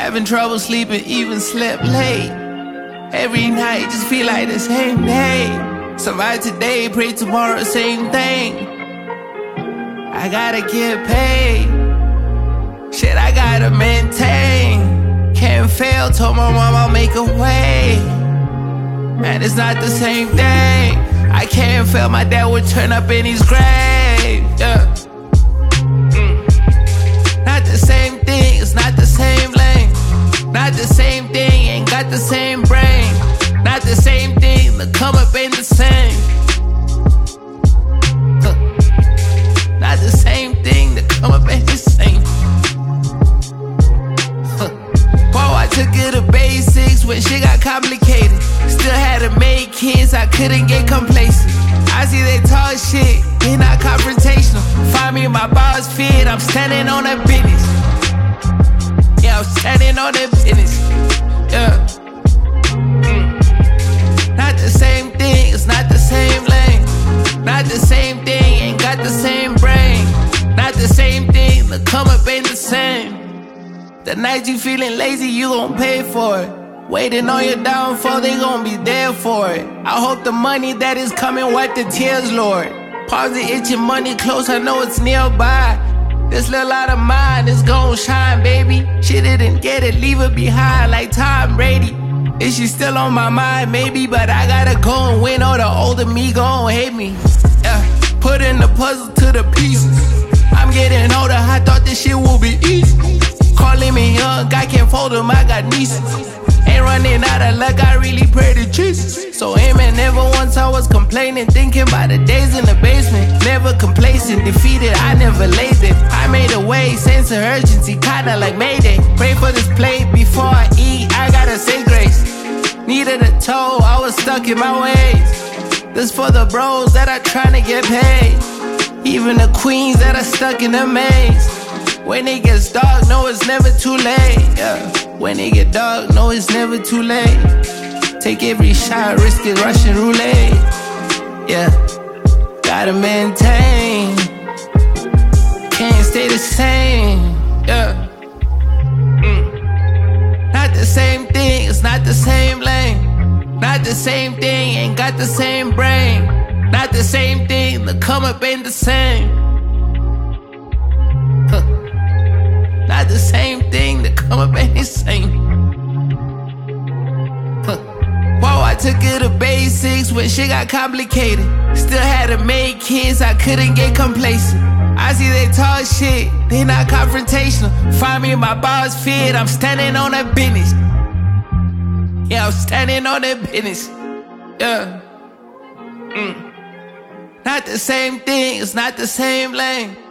Having trouble sleeping, even slept late. Every night just feel like the same day. Survive today, pray tomorrow, same thing. I gotta get paid. Shit, I gotta maintain. Can't fail, told my mom I'll make a way. Man, it's not the same thing. I can't fail, my dad would turn up in his grave. Yeah. Not the same thing, it's not the same lane. Not the same thing, ain't got the same brain. Not the same thing, the come up ain't the same. Not the same thing, the come up ain't the same. Whoa, I took it to basics when shit got complicated. Still had to make kids, I couldn't get complacent. I see they talk shit, they not confrontational. Find me in my boss fit, I'm standing on that business. Yeah, I'm standing on that business. Yeah. Not the same thing, it's not the same lane. Not the same thing, ain't got the same brain. Not the same thing, the come up ain't the same. The night you feeling lazy, you gon' pay for it. Waiting on your downfall, they gon' be there for it. I hope the money that is coming wipe the tears, Lord. Pause the itching, money close, I know it's nearby. This little light of mine is gon' shine, baby. She didn't get it, leave her behind like Tom Brady. Is she still on my mind? Maybe, but I gotta go and win, or the older me gon' hate me. Yeah, put in the puzzle to the pieces. I'm getting older, I thought this shit would be easy. Calling me young, I can't fold them, I got nieces. Ain't running out of luck, I really pray to Jesus. So amen, never once I was complaining. Thinking about the days in the basement. Never complacent, defeated, I never laid it. I made a way, sense of urgency, kinda like Mayday. Pray for this plate before I eat, I gotta say grace. Needed a toe, I was stuck in my ways. This for the bros that are trying to get paid. Even the queens that are stuck in the maze. When it gets dark, no, it's never too late. Yeah. When it get dark, no, it's never too late. Take every shot, risk it, Russian roulette. Yeah, gotta maintain. Can't stay the same. Yeah. Not the same thing, it's not the same lane. Not the same thing, ain't got the same brain. Not the same thing, the come up ain't the same. Not the same thing, the come up ain't the same. Whoa, I took it to basics when shit got complicated. Still had to make kids, I couldn't get complacent. I see they talk shit, they not confrontational. Find me in my boss fit, I'm standing on that business. Yeah, I'm standing on that business. Yeah. Not the same thing, it's not the same lane.